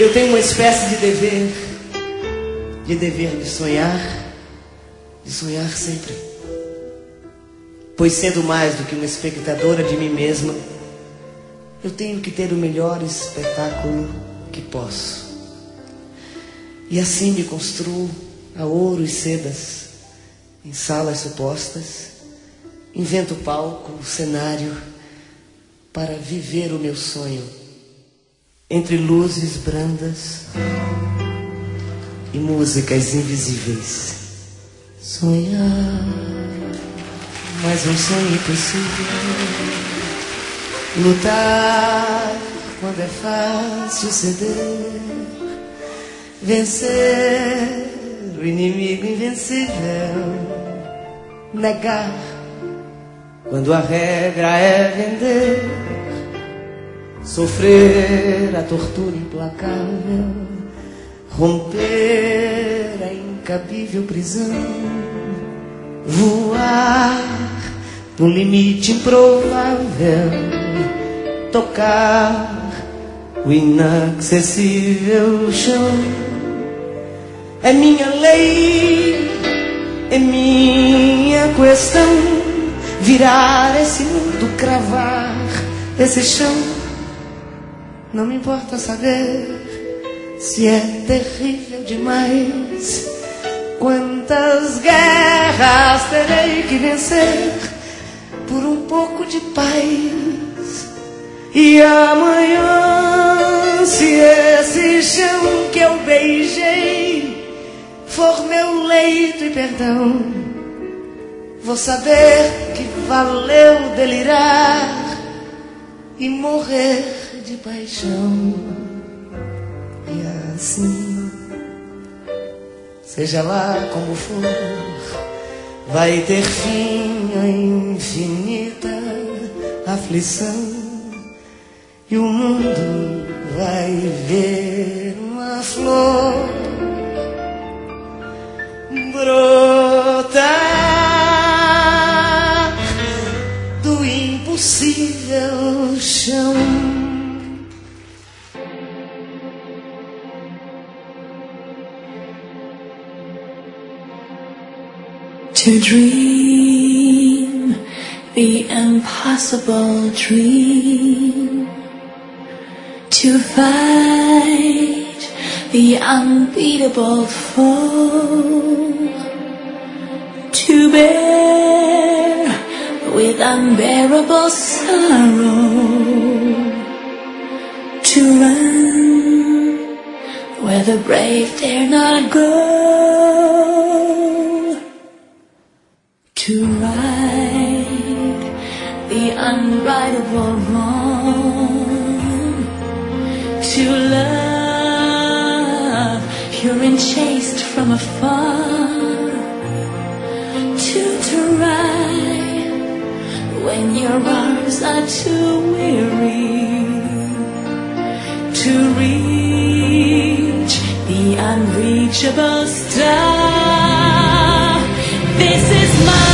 Eu tenho uma espécie de dever de sonhar sempre. Pois sendo mais do que uma espectadora de mim mesma, eu tenho que ter o melhor espetáculo que posso. E assim me construo a ouro e sedas, em salas supostas, invento o palco, o cenário, para viver o meu sonho, entre luzes brandas e músicas invisíveis. Sonhar, mas um sonho impossível. Lutar quando é fácil ceder. Vencer o inimigo invencível. Negar quando a regra é vender. Sofrer a tortura implacável. Romper a incabível prisão. Voar no limite improvável. Tocar o inacessível chão. É minha lei, é minha questão. Virar esse mundo, cravar esse chão. Não me importa saber se é terrível demais. Quantas guerras terei que vencer por um pouco de paz. E amanhã, se esse chão que eu beijei for meu leito e perdão, vou saber que valeu delirar e morrer de paixão. E assim, seja lá como for, vai ter fim a infinita aflição. E o mundo vai ver uma flor brotar do impossível chão. To dream the impossible dream, to fight the unbeatable foe, to bear with unbearable sorrow, to run where the brave dare not go, to right the unrightable wrong, to love pure and chaste from afar, to try when your arms are too weary, to reach the unreachable star. This is my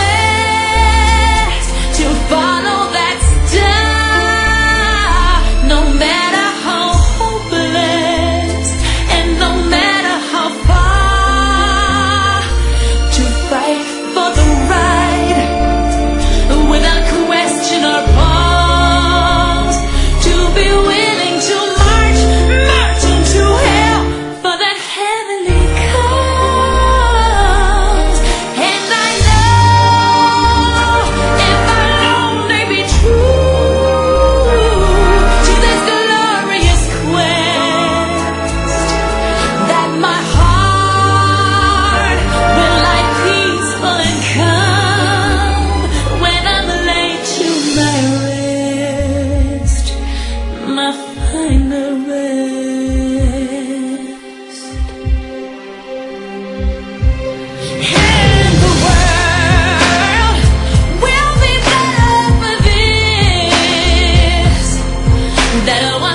quest to follow that star, no matter how hopeless and no matter how far, to fight for the right without question or pause, to be willing to march into hell for that heavenly cause. And I know if our only be true to this glorious quest, that my heart will lie peaceful and calm when I'm laid to my rest, my final rest. And the world will be better for this, that